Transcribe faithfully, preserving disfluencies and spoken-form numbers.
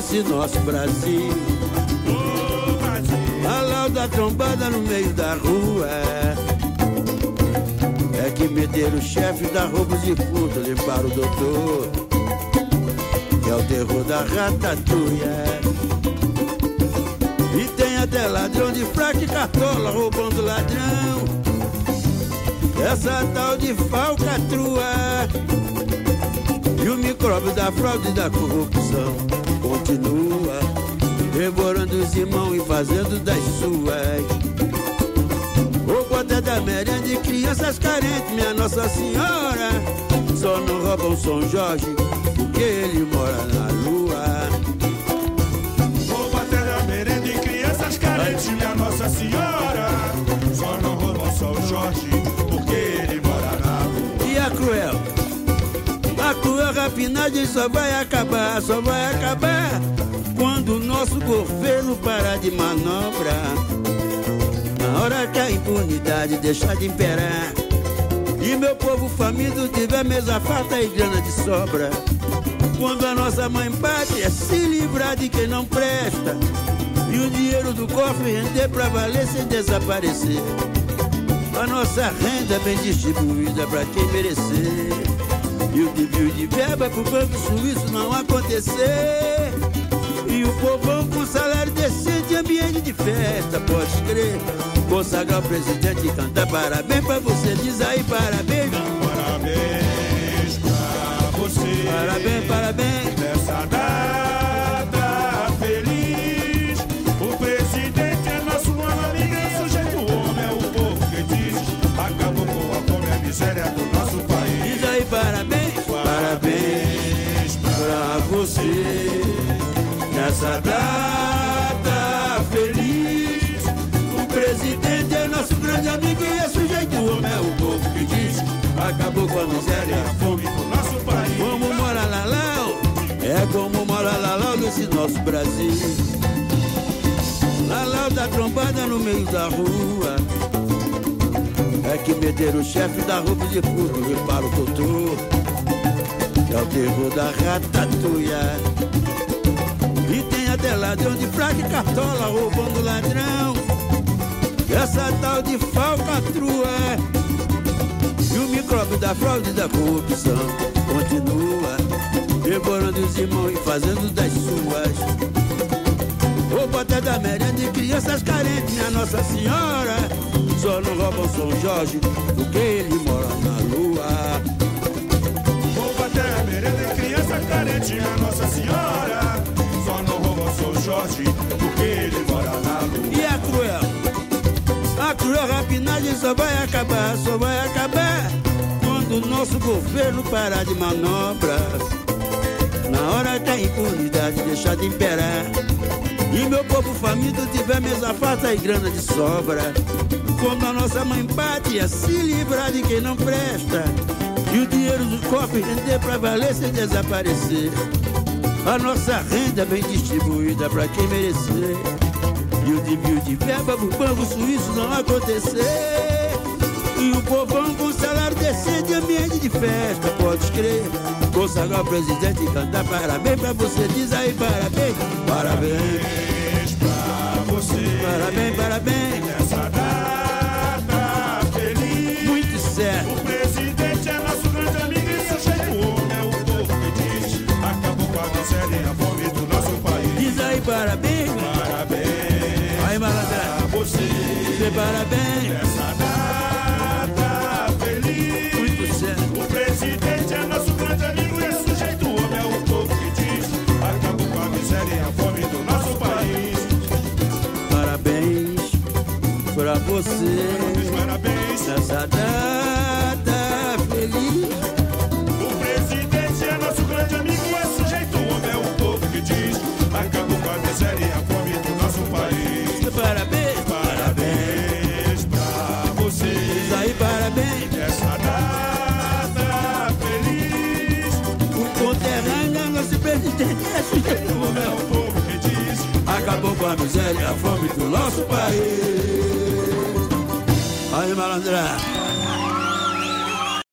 desse nosso Brasil. A Lau da trombada no meio da rua é que meteram o chefe da roubos e furto, limparam o doutor, que é o terror da ratatouille. E tem até ladrão de fraca e cartola roubando ladrão, essa tal de falcatrua. E o micróbio da fraude e da corrupção continua devorando os irmãos e fazendo das suas. Roubo até da merenda de crianças carentes, minha Nossa Senhora. Só não roubam São Jorge porque ele mora na lua. Roubo até da merenda de crianças carentes, minha Nossa Senhora. Só não roubam São Jorge porque ele mora na lua. E a cruel? A cruel rapinagem só vai acabar, só vai acabar quando o nosso governo parar de manobra. Na hora que a impunidade deixar de imperar e meu povo faminto tiver mesa farta e grana de sobra. Quando a nossa mãe bate é se livrar de quem não presta e o dinheiro do cofre render pra valer sem desaparecer. A nossa renda bem distribuída pra quem merecer e o desvio de verba pro banco suíço não acontecer. E o povão com salário decente, ambiente de festa, pode crer. Consagrar o presidente e cantar parabéns pra você, diz aí parabéns. Parabéns pra você. Parabéns, parabéns. Nessa data feliz, o presidente é nosso mano amigo, é sujeito homem, é o povo que diz. Acabou com a fome e a miséria do nosso país. Diz aí parabéns. Parabéns pra você. Nessa data feliz, o presidente é nosso grande amigo e é sujeito homem, é o povo que diz. Acabou com a miséria e a fome do nosso país. Como mora Lalau, é como mora Lalau nesse nosso Brasil. Lalau da trombada no meio da rua é que meteram o chefe da roupa de furto, repara o doutor, que é o terror da ratatouille. E tem até ladrão de fraca e cartola roubando ladrão, essa tal de falcatrua. E o micróbio da fraude e da corrupção continua devorando os irmãos e fazendo das suas. Roubo até da merenda de crianças carentes, minha Nossa Senhora. Só não roubam São Jorge porque ele mora na lua. Roubo até a merenda de criança carente, minha Nossa Senhora. Só não roubam São Jorge porque ele mora na lua. E a cruel? A cruel rapinagem só vai acabar, só vai acabar quando o nosso governo parar de manobras. Na hora que a impunidade deixar de imperar e meu povo faminto tiver mesa farta e grana de sobra. Quando a nossa mãe bate é se livrar de quem não presta e o dinheiro do cofre render pra valer sem desaparecer. A nossa renda bem distribuída pra quem merecer e o desvio de verba pro banco suíço não acontecer. E o povão com salário decente, ambiente de festa, pode crer. Consagrar o presidente e cantar parabéns pra você, diz aí parabéns. Parabéns pra você. Parabéns, parabéns. Nessa data feliz, muito certo. O presidente é nosso grande amigo e sujeito homem, é o povo que diz. Acabou com a miséria e a fome do nosso país. Diz aí parabéns. Parabéns aí, malandra, pra você. Diz parabéns. Nessa data feliz, muito certo. O presidente é nosso grande amigo e é sujeito homem, é o povo que diz. Acabou com a miséria e a fome do nosso país. Parabéns pra você. Parabéns, parabéns. Nessa data feliz. O presidente é nosso grande amigo, é sujeito homem, é o povo que diz. Acabou com a miséria e a fome do nosso país. Parabéns. Parabéns pra você. Diz aí parabéns. Nessa data feliz, O conterrâneo é nosso presidente, é sujeito homem, é o povo que diz. acabou com a miséria e a fome do nosso país. Aí, malandra.